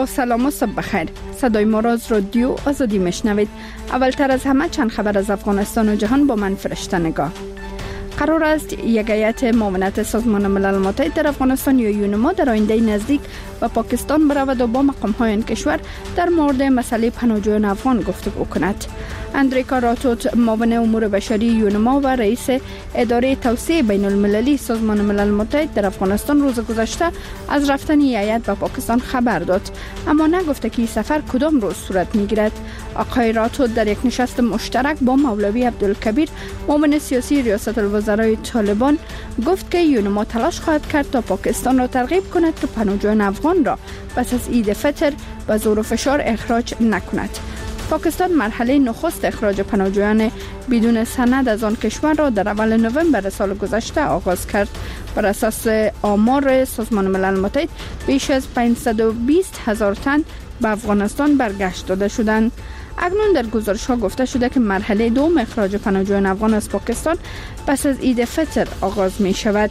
با سلام و صبح بخیر. صدای ما را از رادیو آزادی میشنوید. اولتر از همه چند خبر از افغانستان و جهان با من فرشته نگاه. قرار است یک هیئت معاونت سازمان ملل متحد در افغانستان یا یونما در آینده نزدیک به پاکستان برود و با مقام‌های آن کشور در مورد مسئله پناهجویان افغان گفتگو کند. اندریکا راتوت، معاون امور بشری یونما و رئیس اداره توسعه بین المللی سازمان ملل متحد در افغانستان روز گذشته از رفتن هیئت به پاکستان خبر داد، اما نگفته که این سفر کدام روز صورت میگیرد. آقای راتوت در یک نشست مشترک با مولوی عبدالکبیر، معاون سیاسی ریاست الوزرای طالبان، گفت که یونما تلاش خواهد کرد تا پاکستان را ترغیب کند که پناهجویان افغان را پس از عید فطر به زور و فشار اخراج نکند. پاکستان مرحله نخست اخراج پناهجویان بدون سند از آن کشور را در اول نوامبر سال گذشته آغاز کرد. بر اساس آمار سازمان ملل متحد بیش از 520,000 تن به افغانستان برگشت داده شدند. اکنون در گزارش‌ها گفته شده که مرحله دوم اخراج پناهجویان افغان از پاکستان پس از عید فطر آغاز می شود.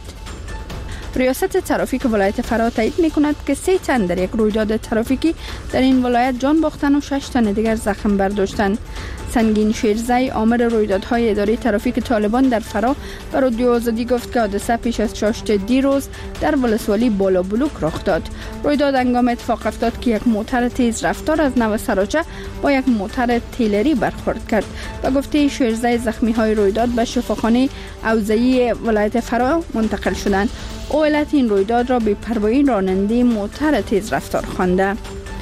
ریاست ترافیک ولایت فرا تایید می کند که 3 تن در یک رویداد ترافیکی در این ولایت جان باختند و 6 تن دیگر زخم برداشتند. سنگین شیرزی، آمر رویدادهای اداره ترافیک طالبان در فرا، به رادیو آزادی گفت که حادثه پیش از چاشت دیروز در ولسوالی بالا بلوک رخ داد. رویداد هنگام اتفاق افتاد که یک موتر تیز رفتار از نو سراچه با یک موتر تیلری برخورد کرد. به گفته شیرزی، زخمی های رویداد به شفاخانه اوزهی ولایت فرا منتقل شدند. او علت این رویداد را بی‌پروایی راننده موتر تیز رفتار خوانده.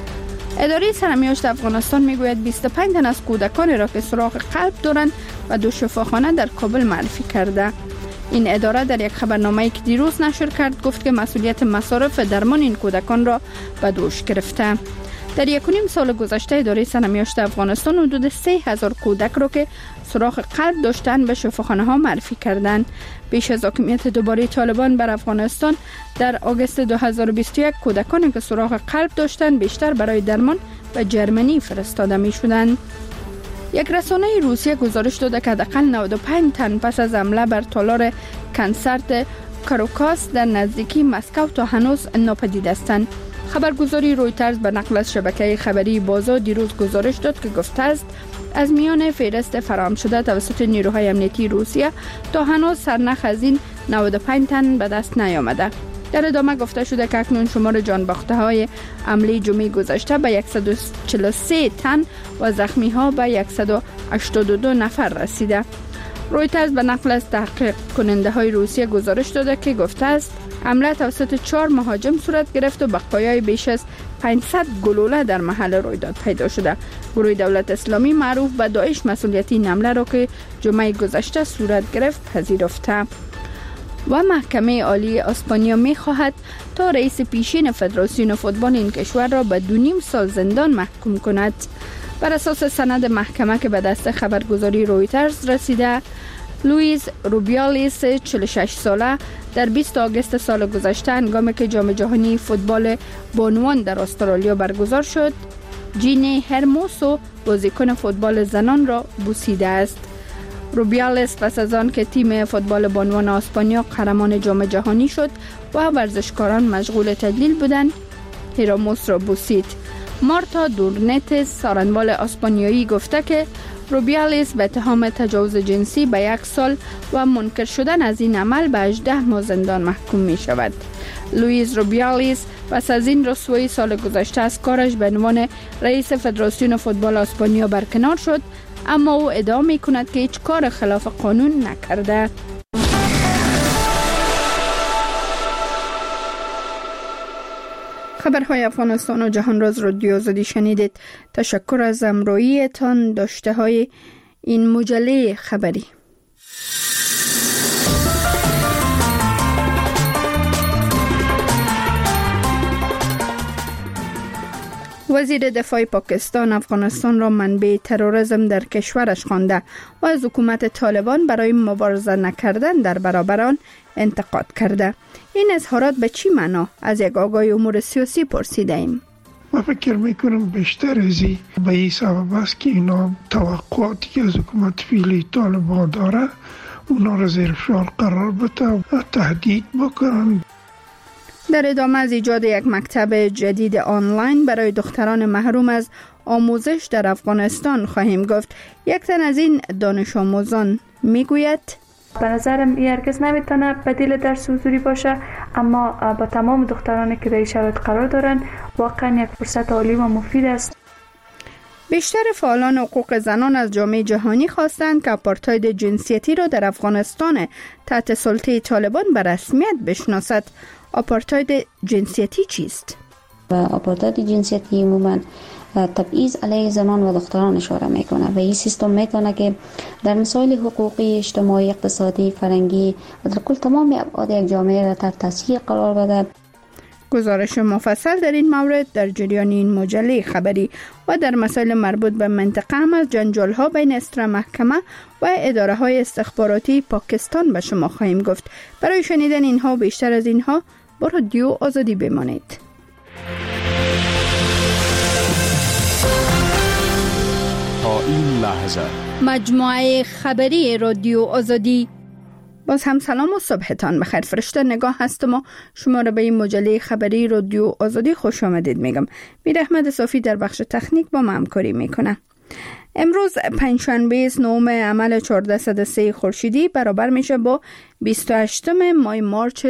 اداره سرمیاشت افغانستان میگوید 25 تن از کودکان را که سوراخ قلب دارند و 2 شفاخانه در کابل معرفی کرده. این اداره در یک خبرنامه‌ای که دیروز نشر کرد گفت که مسئولیت مصارف درمان این کودکان را به دوش گرفته. در 1.5 سال گذشته اداره سرمیاشت افغانستان حدود 3,000 کودک را که سوراخ قلب داشتند به شفاخانه ها معرفی کردند. بیش از حاکمیت دوباره طالبان بر افغانستان در آگوست 2021 کودکانی که سوراخ قلب داشتند بیشتر برای درمان به جرمنی فرستاده می شدند. یک رسانه روسیه گزارش داده که حداقل 95 تن پس از حمله بر تالار کنسرت کاروکاس در نزدیکی مسکو تا هنوز ناپدید هستند. خبرگزاری رویترز به نقل از شبکه خبری بازا دیروز گزارش داد که گفته است از میان فهرست فراهم شده توسط نیروهای امنیتی روسیه تا هنوز سرنخ از این 95 تن به دست نیامده. در ادامه گفته شده که اکنون شمار جان باخته های حمله جمعه گذشته به 143 تن و زخمی ها به 182 نفر رسیده. رویترز به نقل از تحقیق کننده های روسیه گزارش داده که گفته است حمله توسط 4 مهاجم صورت گرفت و بقایای بیش از 500 گلوله در محل رویداد پیدا شده. گروه دولت اسلامی معروف به داعش مسئولیت این حمله را که جمعه گذشته صورت گرفت پذیرفته. و محکمه عالی اسپانیا می خواهد تا رئیس پیشین فدراسیون فوتبال این کشور را به 2.5 سال زندان محکوم کند. بر اساس سند محکمه که به دست خبرگزاری رویترز رسیده، لوئیس روبیالیس 46 ساله در 20 آگوست سال گذشته هنگامی که جام جهانی فوتبال بانوان در استرالیا برگزار شد، جینی هرموسو بازیکن فوتبال زنان را بوسیده است. روبیالیس پس از آن که تیم فوتبال بانوان اسپانیا قهرمان جام جهانی شد و ورزشکاران مشغول تدلیل بودند، هرموس را بوسید. مارتا دورنت سارنوال اسپانیایی گفته که روبیالیس به اتهام تجاوز جنسی به 1 سال و منکر شدن از این عمل به 18 ماه زندان محکوم می شود. لوئیس روبیالیس پس از این رسوایی سال گذشته از کارش به عنوان رئیس فدراسیون فوتبال اسپانیا برکنار شد، اما او ادعا می کند که هیچ کار خلاف قانون نکرده. خبرهای افغانستان و جهان را از رادیو آزادی شنیدید. تشکر از همراهیتان. داشته های این مجله خبری. وزیر دفاع پاکستان افغانستان را منبع تروریسم در کشورش خوانده و از حکومت طالبان برای مبارزه نکردن در برابر آن انتقاد کرده. این اظهارات به چی معنا؟ از یک آگاه امور سیاسی پرسیده ایم. من فکر میکنم بیشتر از این به این سبب است که اینا توقعاتی که از حکومت فعلی طالبان داره اونا را زیر فشار قرار بده و تهدید بکنن. در ادامه از ایجاد یک مکتب جدید آنلاین برای دختران محروم از آموزش در افغانستان خواهیم گفت. یک تن از این دانش آموزان میگوید به نظرم هرگز نمیتونه بدیل درس حضوری باشه، اما با تمام دخترانی که در شرایط قرار دارن واقعا یک فرصت عالی و مفید است. بیشتر فعالان حقوق زنان از جامعه جهانی خواستند که آپارتاید جنسیتی را در افغانستان تحت سلطه طالبان به رسمیت بشناسد. آپارتاید جنسیتی چیست؟ آپارتاید جنسیتی عموماً تبعیض علیه زنان و دختران اشاره میکنه و این سیستم میتونه که در مسائل حقوقی، اجتماعی، اقتصادی، فرهنگی و در کل تمام ابعاد یک جامعه را تحت تاثیر قرار بده. گزارش مفصل در این مورد در جریان این مجله خبری و در مسائل مربوط به منطقه هم از جنجال‌ها بین استرا محکمه و اداره‌های استخباراتی پاکستان به شما خواهیم گفت. برای شنیدن اینها و بیشتر از اینها با رادیو آزادی بمانید. تا این لحظه مجموعه خبری رادیو آزادی. باز هم سلام و صبحتان بخیر. فرشته نگاه هستم و شما را به این مجله خبری رادیو آزادی خوش آمدید میگم. میر احمد صافی در بخش تکنیک با ما همکاری میکنه. امروز پنجشنبه 9 عمل 1403 خورشیدی برابر میشه با 28 ماه مارچ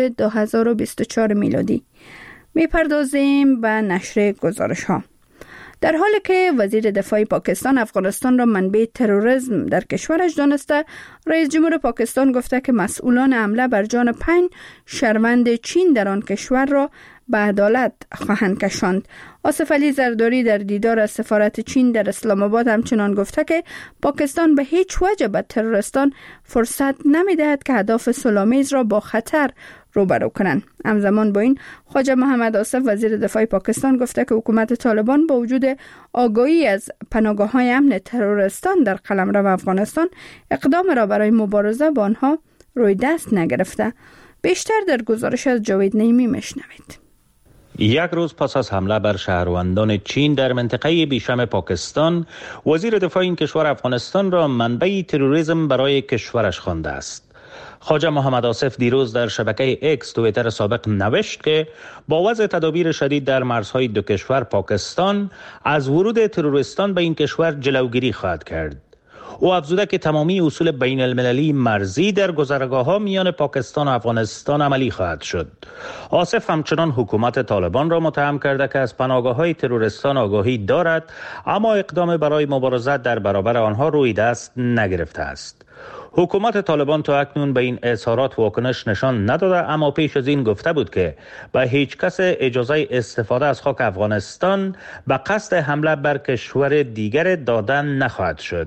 2024 میلادی. میپردازیم به نشر گزارش ها. در حالی که وزیر دفاع پاکستان افغانستان را منبع تروریسم در کشورش دانسته، رئیس جمهور پاکستان گفته که مسئولان حمله بر جان 5 شهروند چین در آن کشور را به عدالت خواهند کشاند. آصف علی زرداری در دیدار از سفارت چین در اسلام آباد همچنان گفته که پاکستان به هیچ وجه به تروریستان فرصت نمی‌دهد که اهداف صلح‌آمیز را با خطر روبرو کنند. همزمان با این خواجه محمد آصف وزیر دفاع پاکستان گفته که حکومت طالبان با وجود آگاهی از پناهگاه‌های امن تروریستان در قلمرو افغانستان اقدام را برای مبارزه با آنها روی دست نگرفته. بیشتر در گزارش از جاوید نعیمی میشنوید. یک روز پس از حمله بر شهروندان چین در منطقه بیشم پاکستان، وزیر دفاع این کشور افغانستان را منبع تروریسم برای کشورش خوانده است. خواجه محمد آصف دیروز در شبکه ایکس توییتر سابق نوشت که با وضع تدابیر شدید در مرزهای دو کشور پاکستان از ورود تروریستان به این کشور جلوگیری خواهد کرد. او افزوده که تمامی اصول بین المللی مرزی در گذرگاه‌ها میان پاکستان و افغانستان عملی خواهد شد. آصف همچنان حکومت طالبان را متهم کرده که از پناهگاه‌های تروریستان آگاهی دارد، اما اقدام برای مبارزت در برابر آنها روی دست نگرفته است. حکومت طالبان تا اکنون به این اظهارات واکنش نشان نداده، اما پیش از این گفته بود که به هیچ کس اجازه استفاده از خاک افغانستان به قصد حمله بر کشور دیگر دادن نخواهد شد.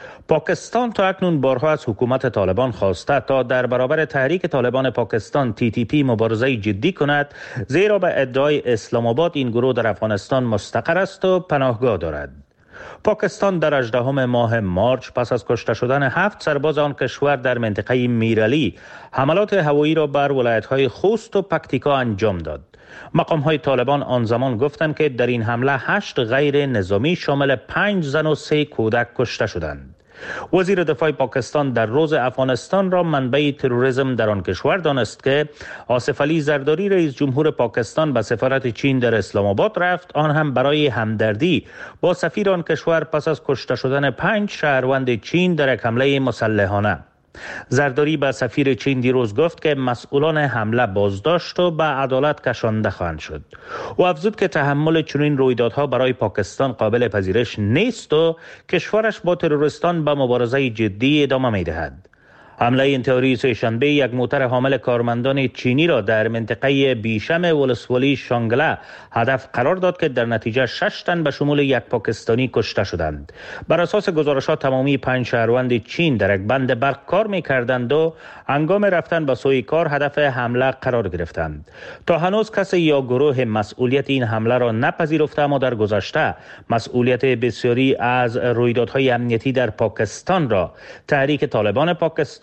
پاکستان تا اکنون بارها از حکومت طالبان خواسته تا در برابر تحریک طالبان پاکستان TTP مبارزه جدی کند، زیرا به ادعای اسلام آباد این گروه در افغانستان مستقر است و پناهگاه دارد. پاکستان در 18 ماه مارچ پس از کشته شدن 7 سرباز آن کشور در منطقه میرعلی حملات هوایی را بر ولایت‌های خوست و پکتیکا انجام داد. مقام‌های طالبان آن زمان گفتند که در این حمله 8 غیر نظامی شامل 5 زن و 3 کودک کشته شدند. وزیر دفاع پاکستان در روز افغانستان را منبع تروریسم در آن کشور دانست که آصف علی زرداری رئیس جمهور پاکستان به سفارت چین در اسلام آباد رفت، آن هم برای همدردی با سفیر آن کشور پس از کشته شدن 5 شهروند چین در یک حمله مسلحانه. زرداری به سفیر چین دیروز گفت که مسئولان حمله بازداشت و به عدالت کشانده خواهند شد. او افزود که تحمل چنین رویدادها برای پاکستان قابل پذیرش نیست و کشورش با تروریستان به مبارزه جدی ادامه می‌دهد. حمله انتحاری سه‌شنبه یک موتر حامل کارمندان چینی را در منطقه بیشم ولسوالی شانگله هدف قرار داد که در نتیجه 6 تن به شمول یک پاکستانی کشته شدند. بر اساس گزارشات تمامی 5 شهروند چین در یک بند برق کار می‌کردند و هنگام رفتن به سوی کار هدف حمله قرار گرفتند. تا هنوز کسی یا گروه مسئولیت این حمله را نپذیرفته، اما در گذشته مسئولیت بسیاری از رویدادهای امنیتی در پاکستان را تحریک طالبان پاکستان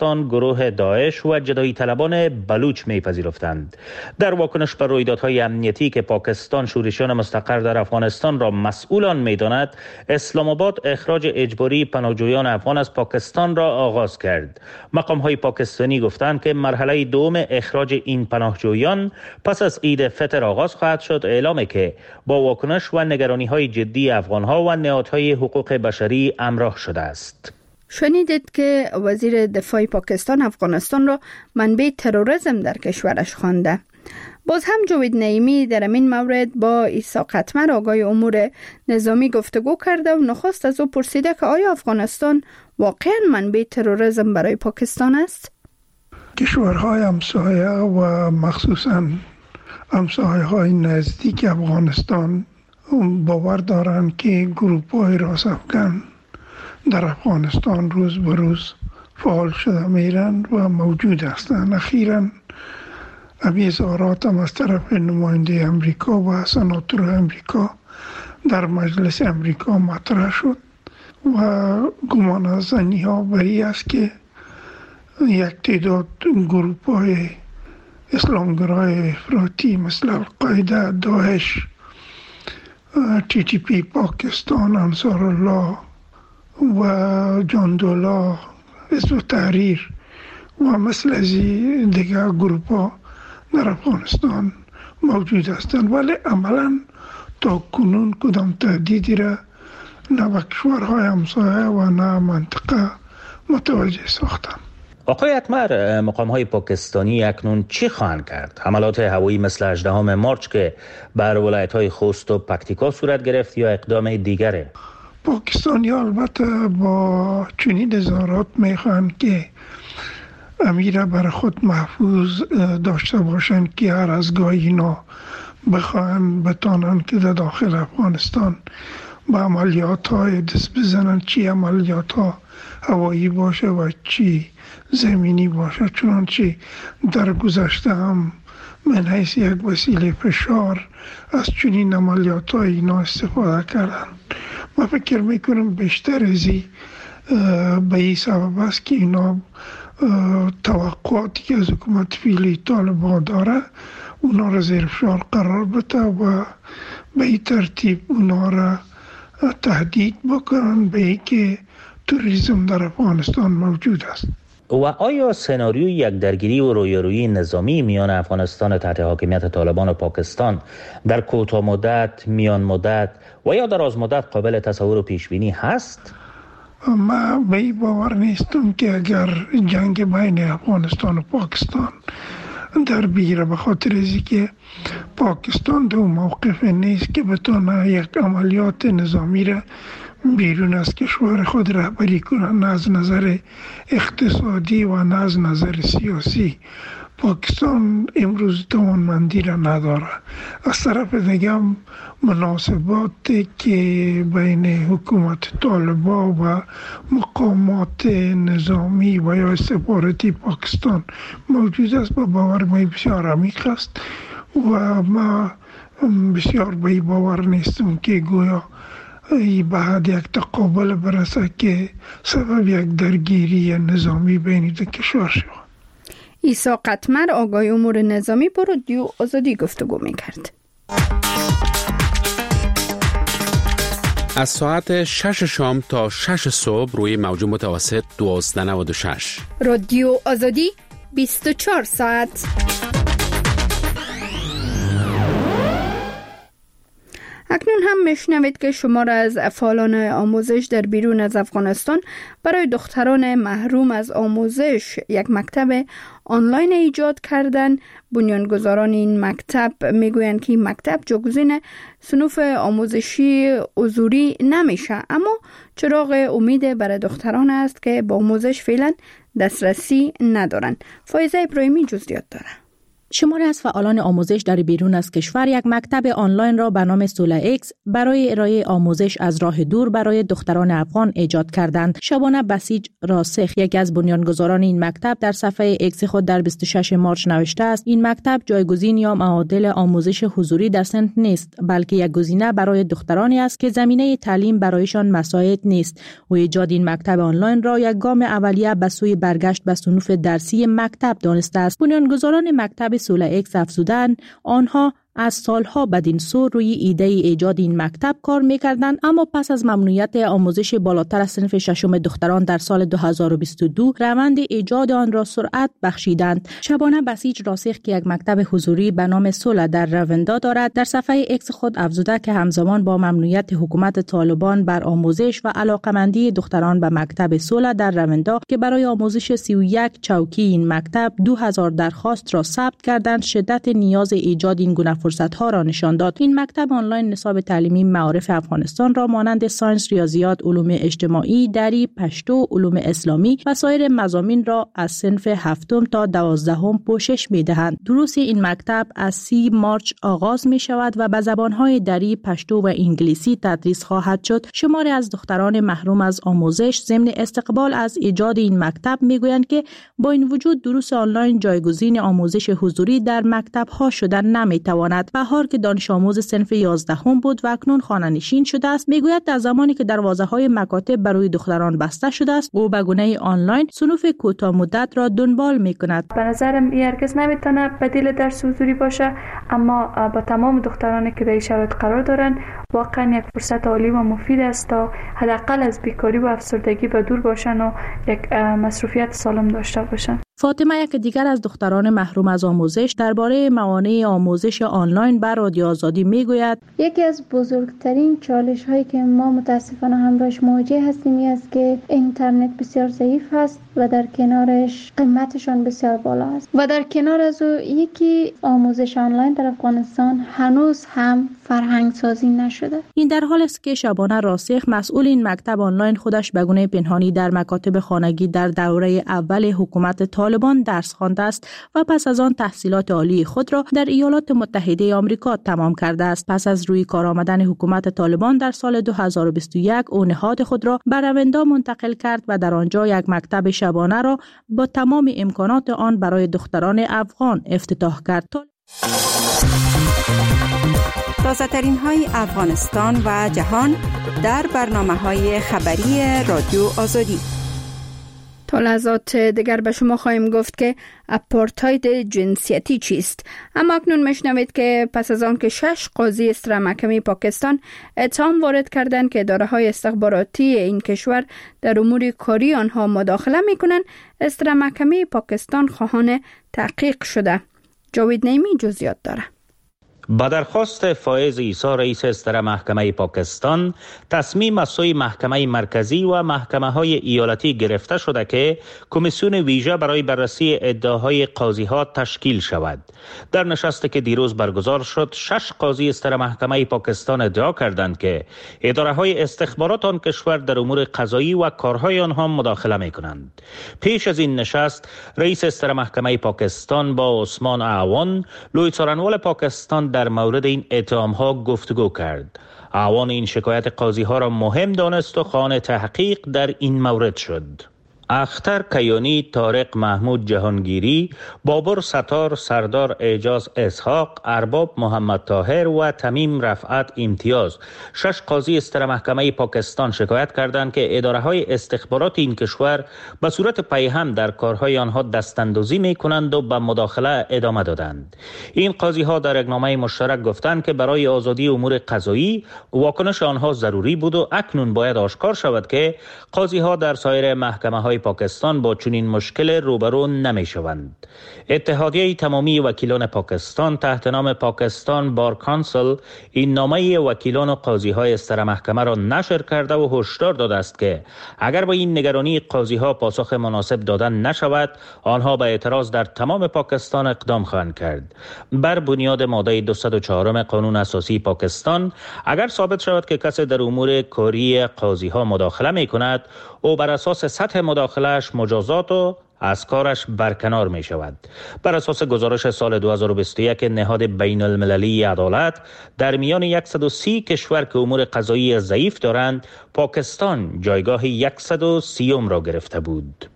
افغانستان گروه داعش و جدایی طلبان بلوچ میپذیرفتند. در واکنش بر رویدادهای امنیتی که پاکستان شورشیان مستقر در افغانستان را مسئولان میداند، اسلام آباد اخراج اجباری پناهجویان افغان از پاکستان را آغاز کرد. مقام‌های پاکستانی گفتند که مرحله دوم اخراج این پناهجویان پس از عید فطر آغاز خواهد شد، اعلامی که با واکنش و نگرانی‌های جدی افغان‌ها و نهادهای حقوق بشری همراه شده است. شنیدید که وزیر دفاع پاکستان افغانستان را منبع تروریسم در کشورش خوانده. باز هم جاوید نعیمی در این مورد با عیسی قطمر آقای امور نظامی گفتگو کرده و نخست از او پرسیده که آیا افغانستان واقعا منبع تروریسم برای پاکستان است؟ کشورهای همسایه و مخصوصاً همسایه‌های نزدیک افغانستان باور دارند که گروه‌های راست افغان در افغانستان روز به روز فعال شده میرن و موجود هستند. اخیراً اظهارات هم از طرف نماینده امریکا و سناتور امریکا در مجلس امریکا مطرح شد و گمان از زنی‌ها بری است که یک تعداد گروه‌های اسلامگرای افراطی مثل القاعده، داعش، TTP پاکستان، انصار الله و جاندولا، حزب تحریر و مثل از دیگر گروه‌ها در افغانستان موجود هستند، ولی عملاً تا کنون کدام تهدیدی را نه به کشورهای همسایه و نه منطقه متوجه ساختند. آقای اکمر، مقام‌های پاکستانی اکنون چی خواهند کرد؟ حملات هوایی مثل 18 مارچ که بر ولایت‌های خوست و پکتیکا صورت گرفت یا اقدام دیگره؟ پاکستانی البته با چنین اظهارات میخواهند که امیر برای خود محفوظ داشته باشند که هر از گاهی اینا بخواهند بتانند که در داخل افغانستان به عملیات های دست بزنند، چی عملیات ها هوایی باشه و چی زمینی باشه، چنانچه در گذشته هم من حیث یک وسیله فشار از چنین عملیات های اینا استفاده کردن. من فکر میکنم بیشتر ازی به این سبب است که اینا توقعاتی که از حکومت فعلی طالبان داره اونا را زیر فشار قرار بده و به این ترتیب اونا را تهدید بکنن به این که توریسم در افغانستان موجود است. و آیا سناریوی یک درگیری و رویارویی نظامی میان افغانستان تحت حاکمیت طالبان و پاکستان در کوتاه مدت، میان مدت و یا دراز مدت قابل تصور و پیش بینی هست؟ من به این باور نیستم که اگر جنگ بین افغانستان و پاکستان در بیره، به خاطر ازی که پاکستان دو موقف نیست که بتونه یک عملیات نظامی را بیرون از کشور خود رهبری کنند، نه از نظر اقتصادی و نه از نظر سیاسی. پاکستان امروز توانمندی را نداره. از طرف دیگه مناسبات که بین حکومت طالبان و مقامات نظامی و یا استخباراتی پاکستان موجود است با باور ما بسیار عمیق است و ما بسیار به این باور نیستم که گویا بعد یک تقابل برسه که سبب یک درگیری نظامی بین دو کشور شود. عیسی قطمر آقای امور نظامی با رادیو آزادی گفتگو می‌کرد. از ساعت 6 شام تا 6 صبح روی موج متوسط 1296 رادیو آزادی 24 ساعت. اکنون هم میشنوید که شمار از فعالان آموزش در بیرون از افغانستان برای دختران محروم از آموزش یک مکتب آنلاین ایجاد کردن. بنیانگذاران این مکتب میگویند که این مکتب جایگزین صنوف آموزشی حضوری نمیشه، اما چراغ امید برای دختران است که با آموزش فعلا دسترسی ندارند. فایزه ابراهیمی جزئیات داره. شماری از فعالان آموزش در بیرون از کشور یک مکتب آنلاین را به نام سولا اکس برای ارائه آموزش از راه دور برای دختران افغان ایجاد کردند. شبانه بسیج راسخ، یکی از بنیانگذاران این مکتب، در صفحه اکس خود در 26 مارچ نوشته است: این مکتب جایگزین یا معادل آموزش حضوری در سنف نیست، بلکه یک گزینه برای دخترانی است که زمینه تعلیم برایشان مساعد نیست. و ایجاد این مکتب آنلاین را یک گام اولیه به سوی برگشت به صنوف درسی مکتب دانسته است. بنیانگذاران مکتب سولا اکس افزودند آنها از سالها بدین سو روی ایده ایجاد این مکتب کار می‌کردند، اما پس از ممنوعیت آموزش بالاتر از صنف ششم دختران در سال 2022 روند ایجاد آن را سرعت بخشیدند. شبانه بسیج راسخ که یک مکتب حضوری به نام سولا در روندا دارد، در صفحه اکس خود افزوده که همزمان با ممنوعیت حکومت طالبان بر آموزش و علاقمندی دختران به مکتب سولا در روندا که برای آموزش 31 چوکی این مکتب 2000 درخواست را ثبت کردند، شدت نیاز ایجاد این گونه فرصت‌ها را نشان داد. این مکتب آنلاین نصاب تعلیمی معارف افغانستان را مانند ساینس، ریاضیات، علوم اجتماعی، دری، پشتو، علوم اسلامی و سایر مضامین را از صنف 7 تا 12 پوشش می‌دهند. دروس این مکتب از 30 مارچ آغاز می‌شود و به زبان‌های دری، پشتو و انگلیسی تدریس خواهد شد. شماری از دختران محروم از آموزش ضمن استقبال از ایجاد این مکتب می‌گویند که با این وجود دروس آنلاین جایگزین آموزش حضوری در مکتب‌ها شدن نمی‌تواند. بهار که دانش آموز صنف 11 بود و اکنون خانه‌نشین شده است، میگوید در زمانی که دروازه‌های مکاتب برای دختران بسته شده است، او به گونه آنلاین صنوف کوتاه مدت را دنبال می‌کند. به نظرم هرگز نمیتونه بدیل درس حضوری باشه، اما با تمام دخترانی که در این شرایط قرار دارن واقعا یک فرصت عالی و مفید است تا حداقل از بیکاری و افسردگی به دور باشن و یک مصروفیت سالم داشته باشن. فاطمه، یک دیگر از دختران محروم از آموزش، درباره موانع آموزش آنلاین بر رادیو آزادی میگوید: یکی از بزرگترین چالش هایی که ما متاسفانه همراهش مواجه هستیم این است که اینترنت بسیار ضعیف است و در کنارش قیمتشان بسیار بالا است و در کنار از او یکی آموزش آنلاین در افغانستان هنوز هم فرهنگ سازی نشده. این در حالی است که شبانه راسخ، مسئول این مکتب آنلاین، خودش به گونه پنهانی در مکاتب خانگی در دوره اول حکومت طالبان درس خوانده است و پس از آن تحصیلات عالی خود را در ایالات متحده آمریکا تمام کرده است. پس از روی کار آمدن حکومت طالبان در سال 2021 او نهاد خود را به روندا منتقل کرد و در آنجا یک مکتب شبانه را با تمام امکانات آن برای دختران افغان افتتاح کرد. تازه‌ترین های افغانستان و جهان در برنامه‌های خبری رادیو آزادی. تا لحظات دیگر به شما خواهیم گفت که آپارتاید جنسیتی چیست. اما اکنون میشنوید که پس از آن که 6 قاضی اصلاح محکمه پاکستان اتهام وارد کردند که اداره‌های استخباراتی این کشور در امور کاری آنها مداخله می‌کنند، اصلاح محکمه پاکستان خواهان تحقیق شده. جاوید نعیمی جزئیات داره. با درخواست فائز عیسی رئیس اصلاح محکمه پاکستان، تصمیم از سوی محکمه مرکزی و محکمه‌های ایالتی گرفته شده که کمیسیون ویژه برای بررسی ادعاهای قاضی‌ها تشکیل شود. در نشستی که دیروز برگزار شد، 6 قاضی اصلاح محکمه پاکستان ادعا کردند که اداره‌های استخبارات آن کشور در امور قضایی و کارهای آنها مداخله می‌کنند. پیش از این نشست، رئیس اصلاح محکمه پاکستان با عثمان اعوان، لوی څارنوال پاکستان در مورد این اتهام‌ها گفتگو کرد. اعوان این شکایت قاضی‌ها را مهم دانست و خواهان تحقیق در این مورد شد. اختر کیانی، طارق محمود جهانگیری، بابر ستار، سردار اعجاز اسحاق، ارباب محمد طاهر و تمیم رفعت امتیاز، 6 قاضی اصلاح محکمه پاکستان شکایت کردند که اداره‌های استخبارات این کشور به صورت پیهم در کارهای آنها دستاندازی می‌کنند و به مداخله ادامه دادند. این قاضی‌ها در اقنامه مشترک گفتند که برای آزادی امور قضایی واکنش آنها ضروری بود و اکنون باید آشکار شود که قاضی‌ها در سایر محکمه‌های پاکستان با چنین مشکل روبرو نمی‌شوند. اتحادیه تمامی وکیلان پاکستان تحت نام پاکستان بار کانسل این نامه وکیلان و قاضی‌های اصلاح محکمه را نشر کرده و هشدار داده است که اگر با این نگرانی قاضی‌ها پاسخ مناسب دادن نشود، آنها به اعتراض در تمام پاکستان اقدام خواهند کرد. بر بنیاد ماده 204 قانون اساسی پاکستان، اگر ثابت شود که کسی در امور کاری قاضی‌ها مداخله می‌کند، او بر اساس سطح مداخله‌اش مجازات و از کارش برکنار می شود. بر اساس گزارش سال 2021 نهاد بین المللی عدالت، در میان 130 کشور که امور قضایی ضعیف دارند، پاکستان جایگاه 130 را گرفته بود.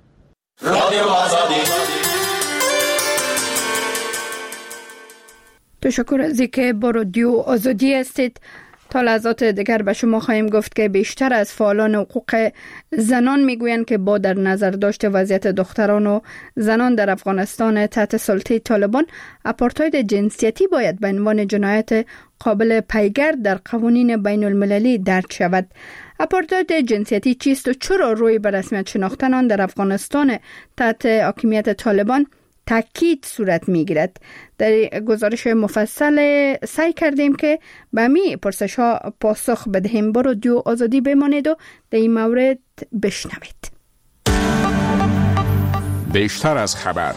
تشکر از اینکه با رادیو آزادی هستید. تا لحظات دیگر به شما خواهیم گفت که بیشتر از فعالان حقوق زنان میگویند که با در نظر داشت وضعیت دختران و زنان در افغانستان تحت سلطه طالبان، آپارتاید جنسیتی باید به عنوان جنایت قابل پیگرد در قوانین بین المللی درج شود. آپارتاید جنسیتی چیست و چرا روی به رسمیت شناختن آن در افغانستان تحت حاکمیت طالبان تاکید صورت میگیرد؟ در گزارش مفصل سعی کردیم که به می پرسش ها پاسخ بدهیم. با رادیو آزادی بمانید و در این مورد بشنوید. بیشتر از خبر.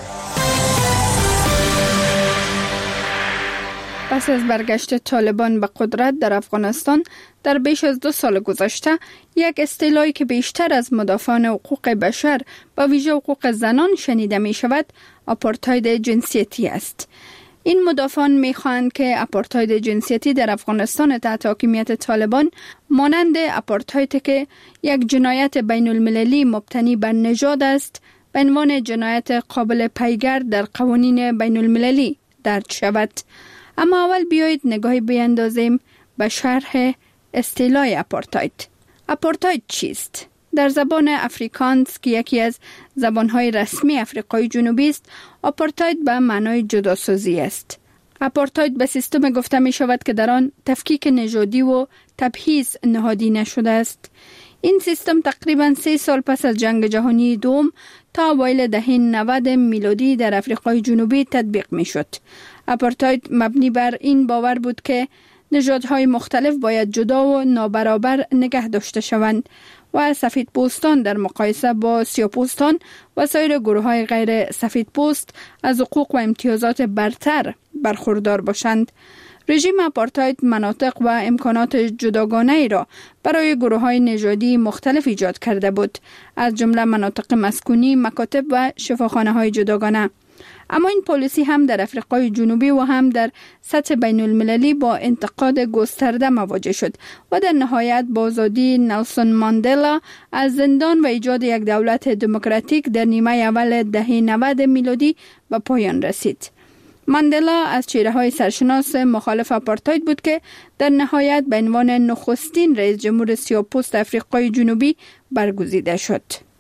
پس از برگشت طالبان به قدرت در افغانستان در بیش از 2 سال گذشته، یک اصطلاحی که بیشتر از مدافعان حقوق بشر و ویژه حقوق زنان شنیده می شود، آپارتاید جنسیتی است. این مدافعان می خواهند که آپارتاید جنسیتی در افغانستان تحت حاکمیت طالبان مانند آپارتایدی که یک جنایت بین المللی مبتنی بر نژاد است، به عنوان جنایت قابل پیگرد در قوانین بین المللی درج شود. اما اول بیایید نگاهی بیندازیم به شرح اصطلاح آپارتاید. آپارتاید چیست؟ در زبان افریکانس که یکی از زبانهای رسمی آفریقای جنوبی است، آپارتاید به معنای جداسازی است. آپارتاید به سیستم گفته می شود که در آن تفکیک نژادی و تبعیض نهادی نشده است. این سیستم تقریباً 3 سال پس از جنگ جهانی دوم تا اوایل دهه 90 میلادی در آفریقای جنوبی تطبیق می شد. آپارتاید مبنی بر این باور بود که نژادهای مختلف باید جدا و نابرابر نگه داشته شوند و سفید پوستان در مقایسه با سیاه پوستان و سایر گروه‌های غیر سفید پوست از حقوق و امتیازات برتر برخوردار باشند. رژیم آپارتاید مناطق و امکانات جداگانه ای را برای گروه‌های نژادی مختلف ایجاد کرده بود، از جمله مناطق مسکونی، مکاتب و شفاخانه‌های جداگانه. اما این پالیسی هم در آفریقای جنوبی و هم در سطح بین المللی با انتقاد گسترده مواجه شد و در نهایت با آزادی نلسون ماندلا از زندان و ایجاد یک دولت دموکراتیک در نیمه اول دهه 90 میلادی به پایان رسید. ماندلا از چهره‌های سرشناس مخالف آپارتاید بود که در نهایت به عنوان نخستین رئیس جمهور سیاه‌پوست آفریقای جنوبی برگزیده شد.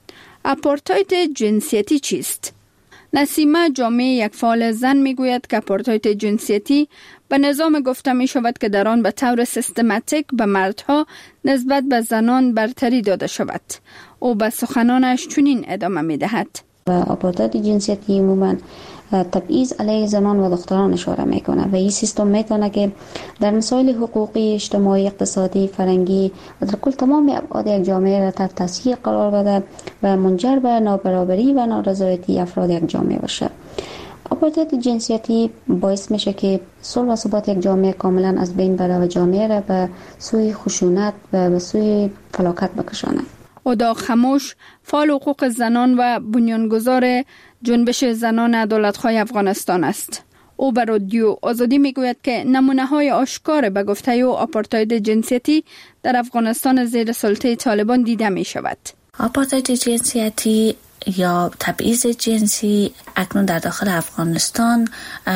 آپارتاید جنسیتی چیست؟ نسیمه جامع، یک فعال زن، میگوید که آپارتاید جنسیتی به نظام گفته می شود که در آن به طور سیستماتیک به مردها نسبت به زنان برتری داده شود. او به سخنانش چنین ادامه می دهد. آپارتاید جنسیتی عموماً تبعیض علیه زنان و دختران اشاره میکنه و این سیستم میتونه که در مسائل حقوقی، اجتماعی، اقتصادی، فرهنگی و در کل تمام ابعاد یک جامعه را تحت تاثیر قرار بده و منجر به نابرابری و نارضایتی افراد یک جامعه باشه. آپارتاید جنسیتی باعث میشه که صلح و ثبات یک جامعه کاملا از بین بره و جامعه را به سوی خشونت و به سوی فلاکت بکشانه. ادا خموش، فعال حقوق زنان و بنیانگذار جنبش زنان عدالت‌خواه افغانستان است. او بر رادیو آزادی میگوید که نمونه‌های آشکار به گفته او آپارتاید جنسیتی در افغانستان زیر سلطه طالبان دیده می شود. آپارتاید جنسیتی یا تبعیض جنسی اکنون در داخل افغانستان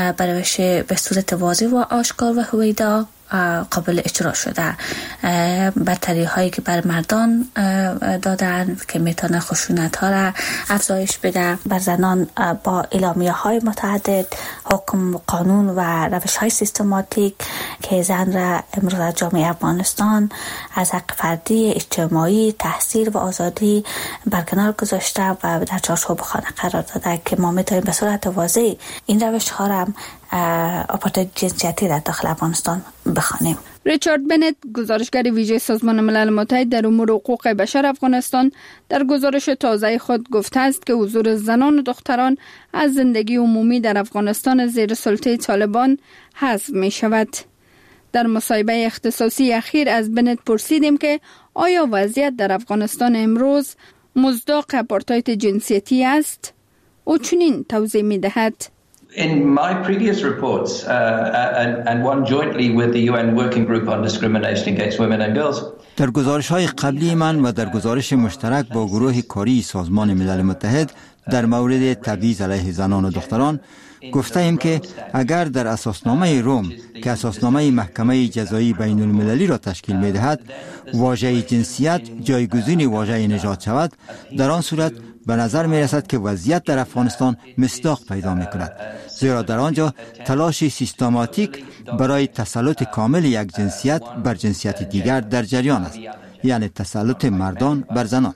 به صورت واضح و آشکار و هویدا قابل اجرا شده. برتری هایی که بر مردان دادن که میتونه خشونت ها را افزایش بده، بر زنان با اعلامیه های متعدد، حکم قانون و روش های سیستماتیک که زن را امروز در جامعه افغانستان از حق فردی، اجتماعی، تحصیل و آزادی برکنار گذاشته و در چارچوب خانه قرار داده که ما میتونیم به صورت واضح این روش ها را آپارتاید جنسیتی در داخل افغانستان بخوانیم. ریچارد بنت، گزارشگر ویژه سازمان ملل متحد در امور حقوق بشر افغانستان، در گزارش تازه خود گفته است که حضور زنان و دختران از زندگی عمومی در افغانستان زیر سلطه طالبان حذف می شود. در مصاحبه اختصاصی اخیر از بنت پرسیدیم که آیا وضعیت در افغانستان امروز مصداق آپارتاید جنسیتی است؟ او چنین توضیح می دهد. In my previous reports and one jointly with the UN Working Group on Discrimination Against Women and Girls. در گزارش‌های قبلی من و در گزارش مشترک با گروه کاری سازمان ملل متحد در مورد تبعیض علیه زنان و دختران گفته ایم که اگر در اساسنامه روم که اساسنامه محکمه جزایی بین المللی را تشکیل می دهد واژه جنسیت جایگزین واژه نژاد شود، در آن صورت به نظر می رسد که وضعیت در افغانستان مصداق پیدا می کند، زیرا در آنجا تلاش سیستماتیک برای تسلط کامل یک جنسیت بر جنسیت دیگر در جریان است، یعنی تسلط مردان بر زنان.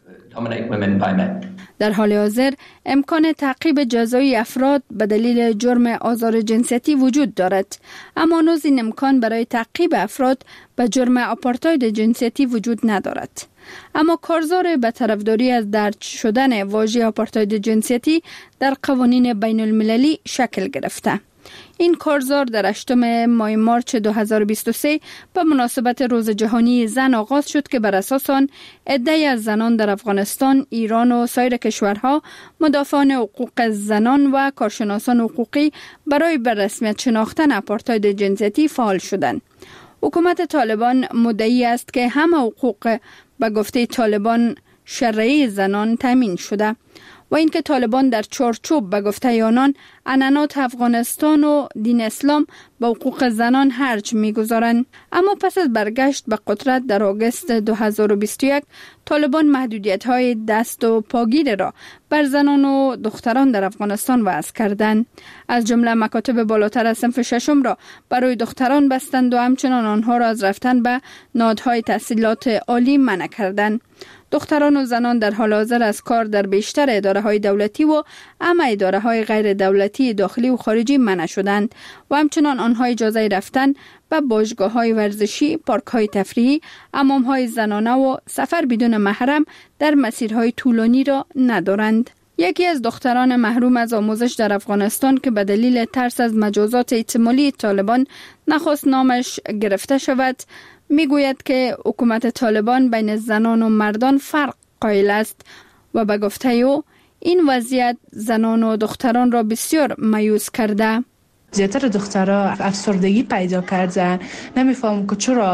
در حال حاضر امکان تعقیب جزایی افراد به دلیل جرم آزار جنسیتی وجود دارد، اما هنوز این امکان برای تعقیب افراد به جرم آپارتاید جنسیتی وجود ندارد. اما کارزار به طرفداری از درج شدن واژه آپارتاید جنسیتی در قوانین بین المللی شکل گرفته. این کارزار در 8 ماه مارچ 2023 به مناسبت روز جهانی زن آغاز شد که بر اساس آن عده‌ای از زنان در افغانستان، ایران و سایر کشورها مدافعان حقوق زنان و کارشناسان حقوقی برای به رسمیت شناختن آپارتاید جنسیتی فعال شدند. حکومت طالبان مدعی است که همه حقوق به گفته طالبان شرعی زنان تامین شده و اینکه طالبان در چارچوب به گفته آنان عنعنات افغانستان و دین اسلام به حقوق زنان هرج می‌گذارند. اما پس از برگشت به قدرت در آگوست 2021 طالبان محدودیت‌های دست و پاگیر را بر زنان و دختران در افغانستان وضع کردند. از جمله مکاتب بالاتر از صنف ششم را برای دختران بستند و همچنان آنها را از رفتن به نهادهای تحصیلات عالی منع کردند. دختران و زنان در حال حاضر از کار در بیشتر اداره‌های دولتی و اما اداره‌های غیر دولتی داخلی و خارجی منع شدند و همچنان آنها اجازه رفتن به باشگاه‌های ورزشی، پارک‌های تفریحی، حمام‌های زنانه و سفر بدون محرم در مسیرهای طولانی را ندارند. یکی از دختران محروم از آموزش در افغانستان که به دلیل ترس از مجازات احتمالی طالبان نخواست نامش گرفته شود، میگوید که حکومت طالبان بین زنان و مردان فرق قائل است و به گفته او این وضعیت زنان و دختران را بسیار مایوس کرده. زیاتر دخترها افسردگی پیدا کرده. نمیفهم که چرا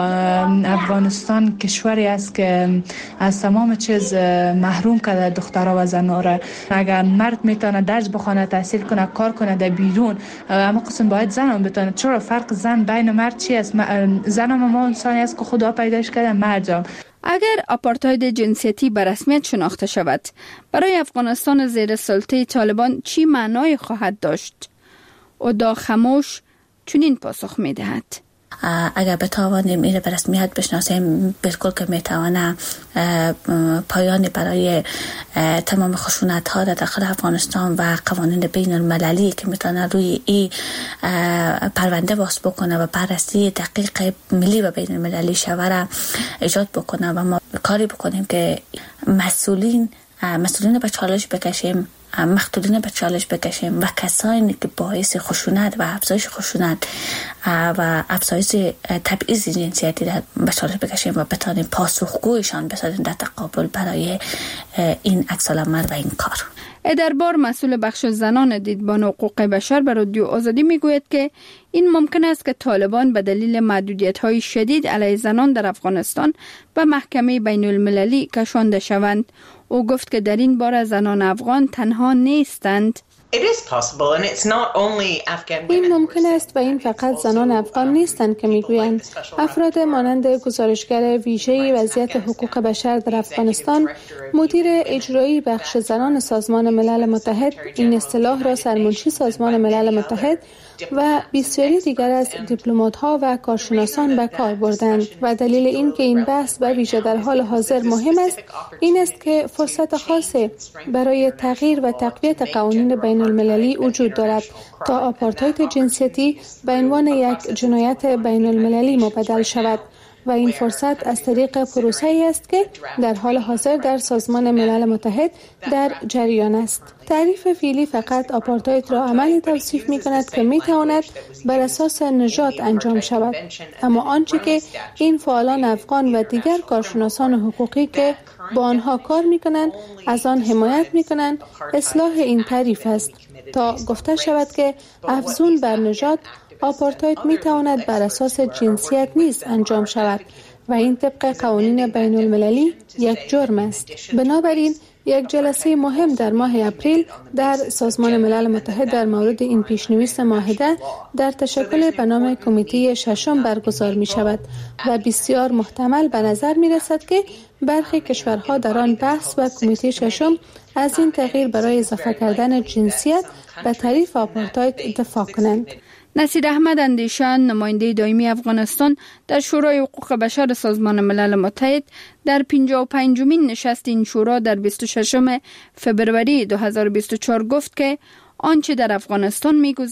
افغانستان کشوری است که از تمام چیز محروم کرده دخترها و زنها را. اگر مرد میتونه درس بخونه، تحصیل کنه، کار کنه در بیرون، اما قسم باید زن هم بتونه. چرا فرق زن بین مرد چی است؟ زن هم ما انسانی است که خدا پیداش کرده، مرد هم. اگر آپارتاید جنسیتی به رسمیت شناخته شود، برای افغانستان زیر سلطه طالبان چی معنای خواهد داشت؟ اودا خاموش چنین پاسخ می دهد. اگر بتوانیم این به رسمیت بشناسیم، بالکل که میتوانه پایانی برای تمام خشونت ها در داخل افغانستان و قوانین بین المللی که میتونه روی این پرونده باز بکنه و بررسی دقیق ملی و بین المللی شوره ایجاد بکنه و ما کاری بکنیم که مسئولین به چالش بکشیم، مقتولین به چالش بکشیم و کسانی که باعث خشونت و افزایش خشونت و افزایش تبعیض جنسیتی به چالش بکشیم و بتانیم پاسخگویشان بسازیم در تقابل برای این عکس‌العمل و این کار. ادربار مسئول بخش زنان دیدبان حقوق بشر به رادیو آزادی میگوید که این ممکن است که طالبان به دلیل محدودیت‌های شدید علیه زنان در افغانستان به محکمه بین المللی کشانده شوند. او گفت که در این باره زنان افغان تنها نیستند. این ممکن است و این فقط زنان افغان نیستند که میگویند. افراد مانند گزارشگر ویژه وضعیت حقوق بشر در افغانستان، مدیر اجرایی بخش زنان سازمان ملل متحد، این اصطلاح را سرمنشی سازمان ملل متحد و بسیاری دیگر از دیپلمات‌ها و کارشناسان به کار بردند و دلیل این که این بحث به ویژه در حال حاضر مهم است این است که فرصت خاصی برای تغییر و تقویت قوانین بین المللی وجود دارد تا آپارتاید جنسیتی به عنوان یک جنایت بین المللی مبدل شود و این فرصت از طریق پروسه‌ای است که در حال حاضر در سازمان ملل متحد در جریان است. تعریف فعلی فقط آپارتاید را عملی توصیف می‌کند که می‌تواند بر اساس نژاد انجام شود، اما آنچه که این فعالان افغان و دیگر کارشناسان حقوقی که با آنها کار میکنند، از آن حمایت میکنند. اصلاح این تعریف است تا گفته شود که افزون بر نژاد آپارتاید میتواند بر اساس جنسیت نیز انجام شود و این طبق قوانین بین المللی یک جرم است. بنابراین یک جلسه مهم در ماه اپریل در سازمان ملل متحد در مورد این پیشنویس معاهده در تشکل به نام کمیته ششم برگزار می شود و بسیار محتمل به نظر می رسد که برخی کشورها در آن بحث و کمیته ششم از این تغییر برای اضافه کردن جنسیت به تعریف آپارتاید دفاع کنند. نصیر احمد اندیشان، نماینده دائمی افغانستان در شورای حقوق بشر سازمان ملل متحد، در 55مین نشست این شورا در 26 فبروری 2024 گفت که آنچه در افغانستان می‌گذرد